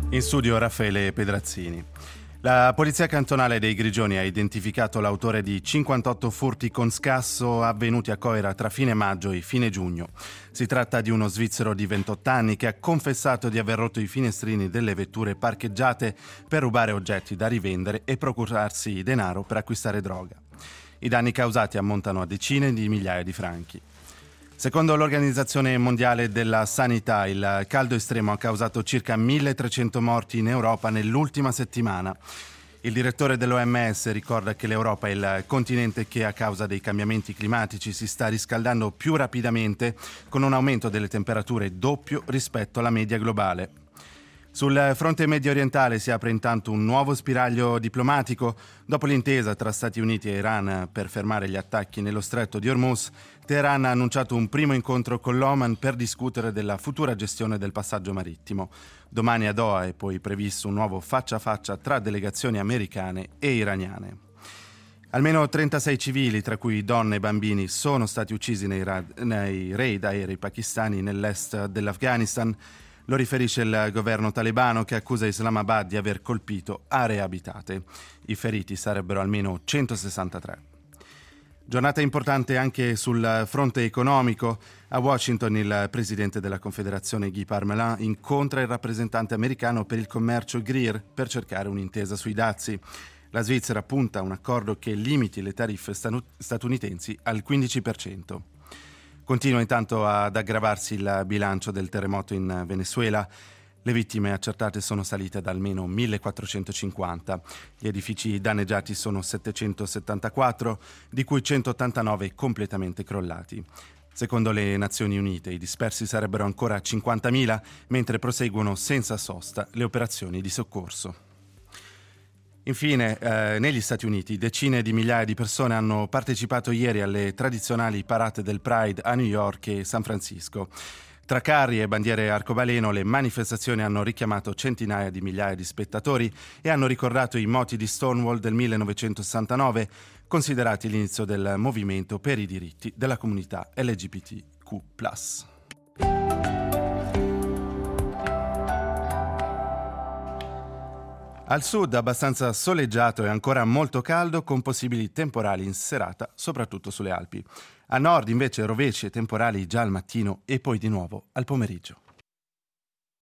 In studio Raffaele Pedrazzini. La polizia cantonale dei Grigioni ha identificato l'autore di 58 furti con scasso avvenuti a Coira tra fine maggio e fine giugno. Si tratta di uno svizzero di 28 anni che ha confessato di aver rotto i finestrini delle vetture parcheggiate per rubare oggetti da rivendere e procurarsi denaro per acquistare droga. I danni causati ammontano a decine di migliaia di franchi. Secondo l'Organizzazione Mondiale della Sanità, il caldo estremo ha causato circa 1.300 morti in Europa nell'ultima settimana. Il direttore dell'OMS ricorda che l'Europa è il continente che a causa dei cambiamenti climatici si sta riscaldando più rapidamente, con un aumento delle temperature doppio rispetto alla media globale. Sul fronte medio orientale si apre intanto un nuovo spiraglio diplomatico. Dopo l'intesa tra Stati Uniti e Iran per fermare gli attacchi nello stretto di Hormuz, Teheran ha annunciato un primo incontro con l'Oman per discutere della futura gestione del passaggio marittimo. Domani a Doha è poi previsto un nuovo faccia a faccia tra delegazioni americane e iraniane. Almeno 36 civili, tra cui donne e bambini, sono stati uccisi nei raid aerei pakistani nell'est dell'Afghanistan. Lo riferisce il governo talebano che accusa Islamabad di aver colpito aree abitate. I feriti sarebbero almeno 163. Giornata importante anche sul fronte economico. A Washington il presidente della Confederazione Guy Parmelin incontra il rappresentante americano per il commercio Greer per cercare un'intesa sui dazi. La Svizzera punta a un accordo che limiti le tariffe statunitensi al 15%. Continua intanto ad aggravarsi il bilancio del terremoto in Venezuela. Le vittime accertate sono salite ad almeno 1.450. Gli edifici danneggiati sono 774, di cui 189 completamente crollati. Secondo le Nazioni Unite, i dispersi sarebbero ancora 50.000, mentre proseguono senza sosta le operazioni di soccorso. Infine, negli Stati Uniti, decine di migliaia di persone hanno partecipato ieri alle tradizionali parate del Pride a New York e San Francisco. Tra carri e bandiere arcobaleno, le manifestazioni hanno richiamato centinaia di migliaia di spettatori e hanno ricordato i moti di Stonewall del 1969, considerati l'inizio del movimento per i diritti della comunità LGBTQ+. Al sud abbastanza soleggiato e ancora molto caldo, con possibili temporali in serata, soprattutto sulle Alpi. A nord invece rovesci e temporali già al mattino e poi di nuovo al pomeriggio.